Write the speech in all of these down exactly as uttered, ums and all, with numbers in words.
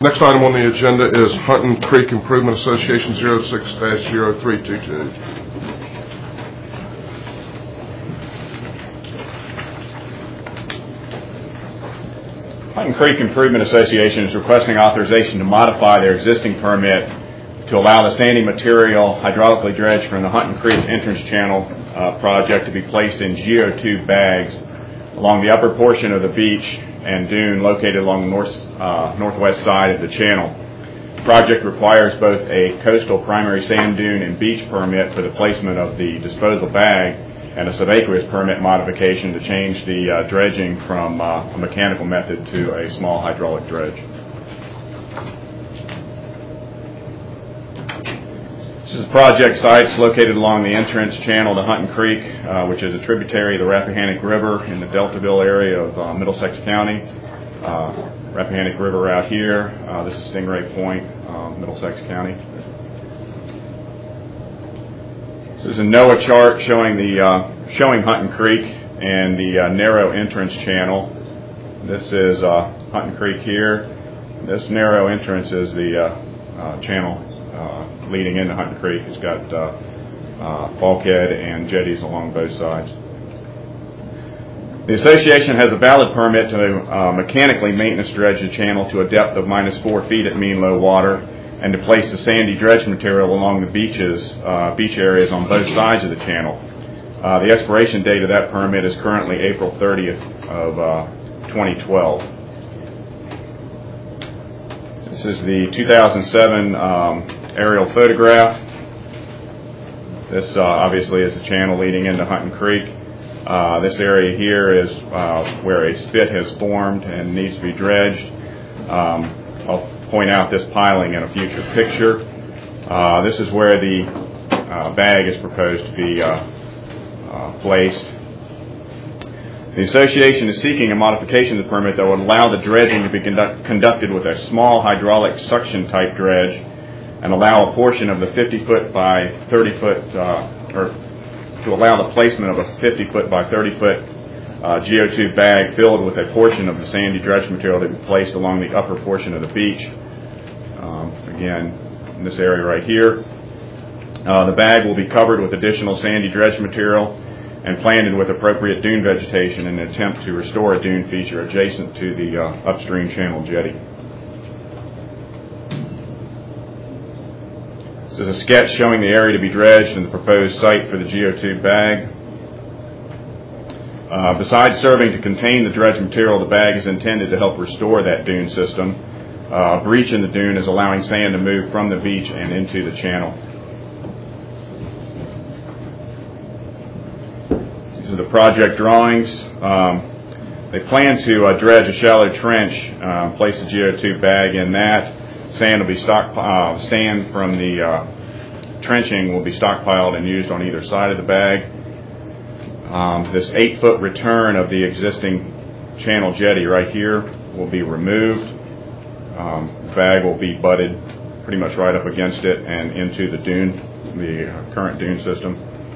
Next item on the agenda is Hunton Creek Improvement Association zero six dash zero three two two. Hunton Creek Improvement Association is requesting authorization to modify their existing permit to allow the sandy material hydraulically dredged from the Hunton Creek entrance channel uh, project to be placed in geotube bags along the upper portion of the beach and dune located along the north, uh, northwest side of the channel. The project requires both a coastal primary sand dune and beach permit for the placement of the disposal bag and a subaqueous permit modification to change the uh, dredging from uh, a mechanical method to a small hydraulic dredge. This is a project site. It's located along the entrance channel to Hunton Creek, uh, which is a tributary of the Rappahannock River in the Deltaville area of uh, Middlesex County. Uh, Rappahannock River out here. Uh, this is Stingray Point, uh, Middlesex County. This is a NOAA chart showing the uh, showing Hunton Creek and the uh, narrow entrance channel. This is uh, Hunton Creek here. This narrow entrance is the uh, uh, channel uh, leading into Hunton Creek. It's got uh, uh, bulkhead and jetties along both sides. The association has a valid permit to uh, mechanically maintenance dredge the channel to a depth of minus four feet at mean low water, and to place the sandy dredge material along the beaches, uh, beach areas on both sides of the channel. Uh, the expiration date of that permit is currently April thirtieth of uh, twenty twelve. This is the two thousand seven um, aerial photograph. This uh, obviously is the channel leading into Hunton Creek. Uh, this area here is uh, where a spit has formed and needs to be dredged. Um, I'll point out this piling in a future picture. Uh, this is where the uh, bag is proposed to be uh, uh, placed. The association is seeking a modification of the permit that would allow the dredging to be conduct- conducted with a small hydraulic suction type dredge and allow a portion of the fifty foot by thirty foot, uh, or to allow the placement of a fifty foot by thirty foot uh, geotube bag filled with a portion of the sandy dredge material to be placed along the upper portion of the beach. Um, again, in this area right here. Uh, the bag will be covered with additional sandy dredge material and planted with appropriate dune vegetation in an attempt to restore a dune feature adjacent to the uh, upstream channel jetty. This is a sketch showing the area to be dredged and the proposed site for the geotube bag. Uh, besides serving to contain the dredge material, the bag is intended to help restore that dune system. Uh, a breach in the dune is allowing sand to move from the beach and into the channel. These are the project drawings. Um, they plan to uh, dredge a shallow trench, uh, place the geotube bag in that. Sand will be stock, uh, sand from the uh, trenching will be stockpiled and used on either side of the bag. Um, this eight foot return of the existing channel jetty right here will be removed. Um, the bag will be butted pretty much right up against it and into the dune, the uh, current dune system.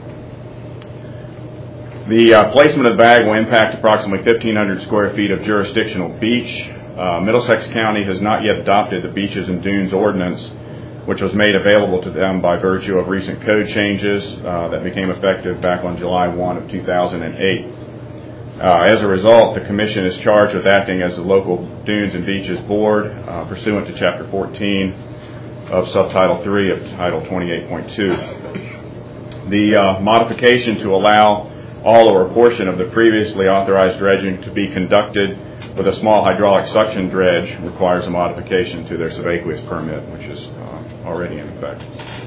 The uh, placement of the bag will impact approximately fifteen hundred square feet of jurisdictional beach. Uh, Middlesex County has not yet adopted the Beaches and Dunes Ordinance, which was made available to them by virtue of recent code changes uh, that became effective back on July first of two thousand eight. Uh, as a result, the Commission is charged with acting as the local Dunes and Beaches Board uh, pursuant to Chapter fourteen of Subtitle three of Title twenty-eight point two. The uh, modification to allow all or a portion of the previously authorized dredging to be conducted with a small hydraulic suction dredge requires a modification to their subaqueous permit, which is uh, already in effect.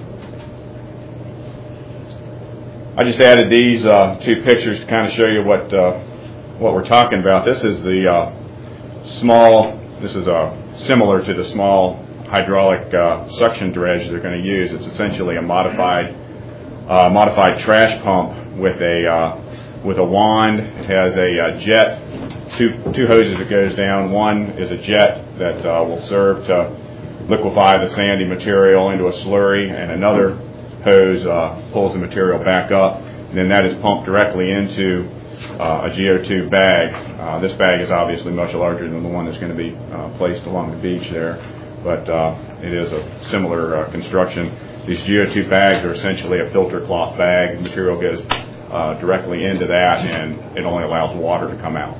I just added these uh, two pictures to kind of show you what uh, what we're talking about. This is the uh, small. This is uh, similar to the small hydraulic uh, suction dredge they're going to use. It's essentially a modified uh, modified trash pump with a uh, with a wand. It has a uh, jet. Two, two hoses that goes down. One is a jet that uh, will serve to liquefy the sandy material into a slurry, and another hose uh, pulls the material back up, and then that is pumped directly into uh, a geotube bag. Uh, this bag is obviously much larger than the one that's going to be uh, placed along the beach there. but uh, it is a similar uh, construction. These G O two bags are essentially a filter cloth bag. The material goes uh, directly into that, and it only allows water to come out.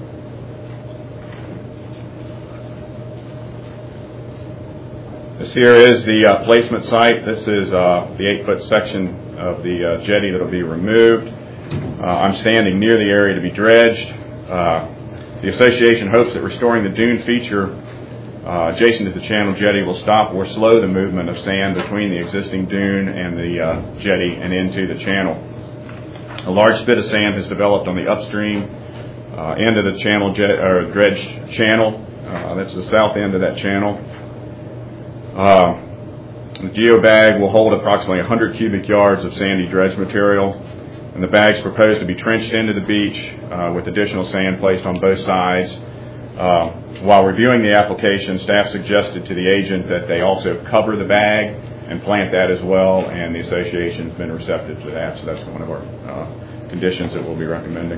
This here is the uh, placement site. This is uh, the eight-foot section of the uh, jetty that will be removed. Uh, I'm standing near the area to be dredged. Uh, the association hopes that restoring the dune feature uh, adjacent to the channel jetty will stop or slow the movement of sand between the existing dune and the uh, jetty and into the channel. A large spit of sand has developed on the upstream uh, end of the channel jet, or dredged channel. Uh, that's the south end of that channel. Uh, the geobag will hold approximately one hundred cubic yards of sandy dredge material, and the bags proposed to be trenched into the beach uh, with additional sand placed on both sides. Uh, while reviewing the application, staff suggested to the agent that they also cover the bag and plant that as well, and the association has been receptive to that, so that's one of our uh, conditions that we'll be recommending.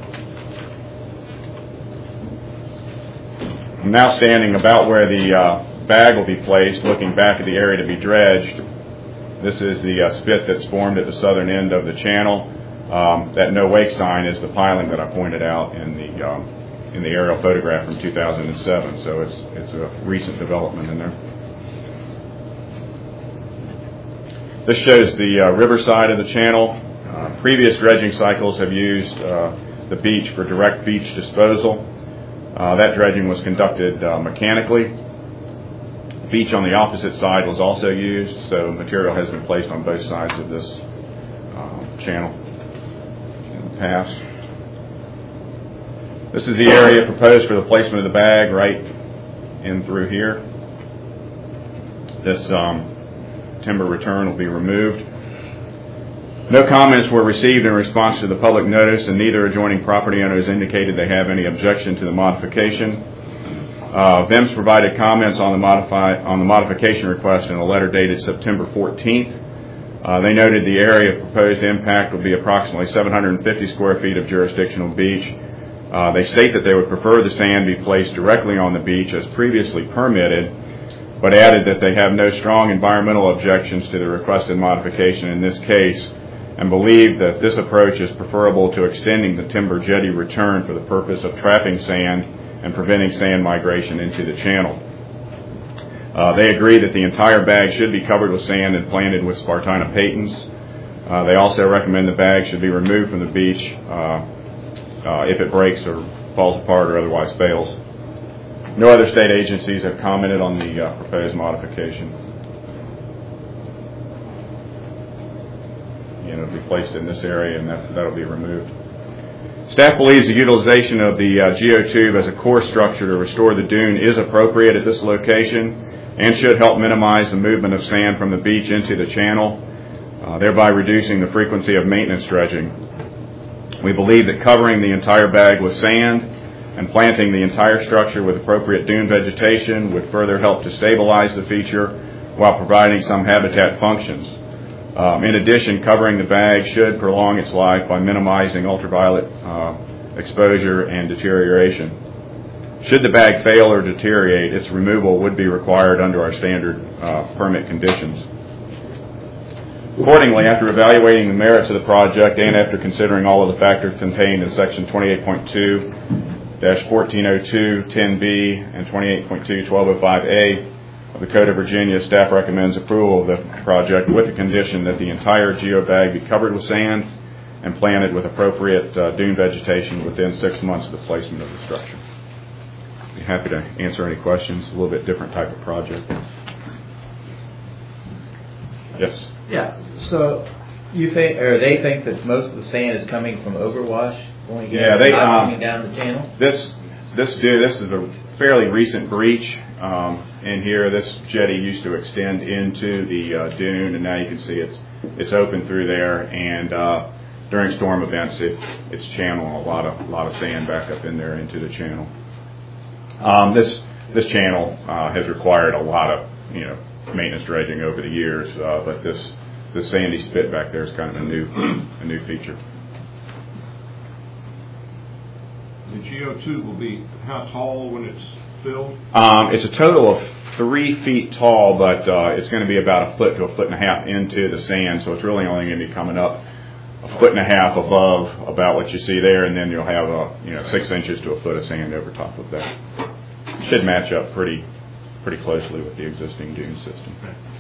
I'm now standing about where the uh, bag will be placed, looking back at the area to be dredged. This is the uh, spit that's formed at the southern end of the channel. Um, that no wake sign is the piling that I pointed out in the um, in the aerial photograph from two thousand seven. So it's it's a recent development in there. This shows the uh, river side of the channel. Uh, previous dredging cycles have used uh, the beach for direct beach disposal. Uh, that dredging was conducted uh, mechanically. Beach on the opposite side was also used, so material has been placed on both sides of this uh, channel in the past. This is the area proposed for the placement of the bag right in through here. This um, timber return will be removed. No comments were received in response to the public notice, and neither adjoining property owners indicated they have any objection to the modification. Uh, V E M S provided comments on the, modify, on the modification request in a letter dated September fourteenth. Uh, they noted the area of proposed impact would be approximately seven hundred fifty square feet of jurisdictional beach. Uh, they state that they would prefer the sand be placed directly on the beach as previously permitted, but added that they have no strong environmental objections to the requested modification in this case, and believe that this approach is preferable to extending the timber jetty return for the purpose of trapping sand and preventing sand migration into the channel. Uh, they agree that the entire bag should be covered with sand and planted with Spartina patens. Uh, they also recommend the bag should be removed from the beach uh, uh, if it breaks or falls apart or otherwise fails. No other state agencies have commented on the uh, proposed modification. And it'll be placed in this area, and that, that'll be removed. Staff believes the utilization of the uh, geotube as a core structure to restore the dune is appropriate at this location and should help minimize the movement of sand from the beach into the channel, uh, thereby reducing the frequency of maintenance dredging. We believe that covering the entire bag with sand and planting the entire structure with appropriate dune vegetation would further help to stabilize the feature while providing some habitat functions. Um, in addition, covering the bag should prolong its life by minimizing ultraviolet uh, exposure and deterioration. Should the bag fail or deteriorate, its removal would be required under our standard uh, permit conditions. Accordingly, after evaluating the merits of the project and after considering all of the factors contained in Section twenty-eight point two, fourteen oh two, ten B, and twenty-eight point two, twelve oh five A, of the Code of Virginia, staff recommends approval of the project with the condition that the entire geobag be covered with sand and planted with appropriate uh, dune vegetation within six months of the placement of the structure. I'd be happy to answer any questions. A little bit different type of project. Yes? Yeah. So you think, or they think that most of the sand is coming from overwash, going yeah, they, um, um, down the channel? This, this, do, this is a fairly recent breach. Um, in here, this jetty used to extend into the uh, dune, and now you can see it's it's open through there. And uh, during storm events, it it's channeling a lot of a lot of sand back up in there into the channel. Um, this this channel uh, has required a lot of you know maintenance dredging over the years, uh, but this this sandy spit back there is kind of a new a new feature. The G O two will be how tall when it's filled? Um, it's a total of three feet tall, but uh, it's going to be about a foot to a foot and a half into the sand, so it's really only going to be coming up a foot and a half above about what you see there, and then you'll have a, you know, six inches to a foot of sand over top of that. Should match up pretty pretty closely with the existing dune system.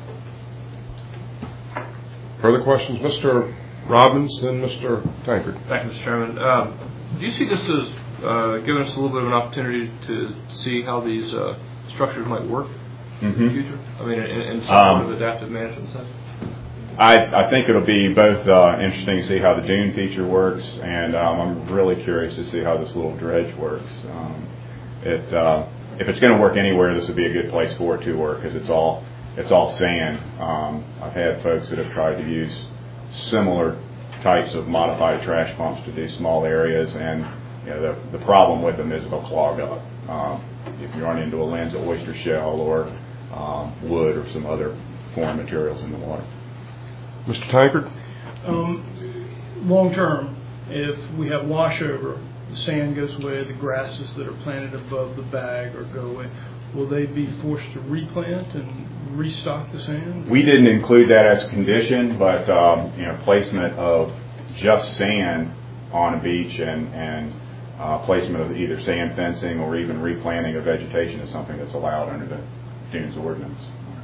Further questions? Mister Robbins, then Mister Tankard. Thank you, Mister Chairman. Um, do you see this as uh, giving us a little bit of an opportunity to see how these uh, structures might work Mm-hmm. in the future? I mean, in, in some Um, sort of adaptive management sense? I, I think it'll be both uh, interesting to see how the dune feature works, and um, I'm really curious to see how this little dredge works. Um, it, uh, if it's going to work anywhere, this would be a good place for it to work, because it's all it's all sand. Um, I've had folks that have tried to use similar types of modified trash pumps to do small areas, and you know, the the problem with them is they'll clog up. Um, if you run into a lens of oyster shell or um, wood or some other foreign materials in the water. Mister Tankard? Um, long term, if we have washover, the sand goes away, the grasses that are planted above the bag or go away, will they be forced to replant and restock the sand? We didn't include that as a condition, but um, you know, placement of just sand on a beach and, and uh, placement of either sand fencing or even replanting of vegetation is something that's allowed under the dunes ordinance.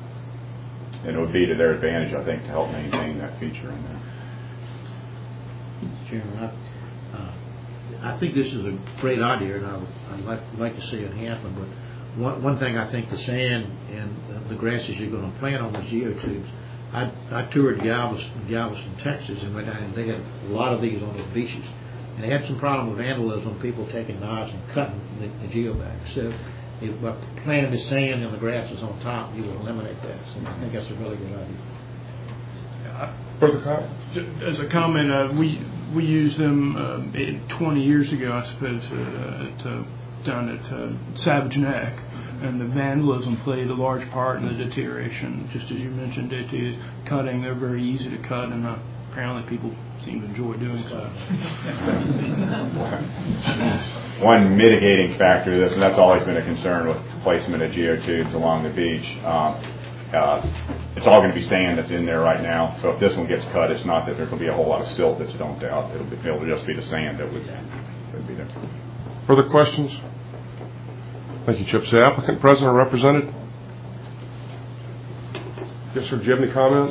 And it would be to their advantage, I think, to help maintain that feature in there. Mister Chairman, I, uh, I think this is a great idea, and I would, I'd like, like to see it happen. But one, one thing I think the sand and the grasses you're going to plant on the geotubes, I, I toured Galveston, Galveston, Texas, and went down, and they had a lot of these on those beaches. And they had some problem with vandalism, people taking knives and cutting the, the geobags. So if by planting the sand and the grasses on top, you will eliminate that. So I think that's a really good idea. Further comment? As a comment, uh, we we used them uh, twenty years ago, I suppose, uh, at, uh, down at uh, Savage Neck, and the vandalism played a large part in the deterioration. Just as you mentioned, it is cutting; they're very easy to cut, and uh, apparently people seem to enjoy doing so. One mitigating factor to this, and that's always been a concern with placement of geotubes along the beach. Um, uh, it's all going to be sand that's in there right now. So if this one gets cut, it's not that there's going to be a whole lot of silt that's dumped out. It'll, be, it'll just be the sand that would, that would be there. Further questions? Thank you, Chip. Is the applicant present or represented? Yes, sir. Do you have any comments?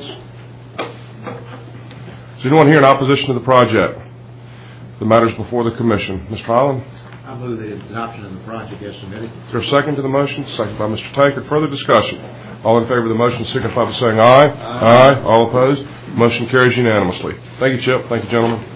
Is anyone here in opposition to the project? The matters before the commission. Mister Holland? I move the adoption of the project as submitted. Is there a second to the motion? Second by Mister Tankard. Further discussion? All in favor of the motion signify by saying aye. Aye. Aye. All opposed? Motion carries unanimously. Thank you, Chip. Thank you, gentlemen.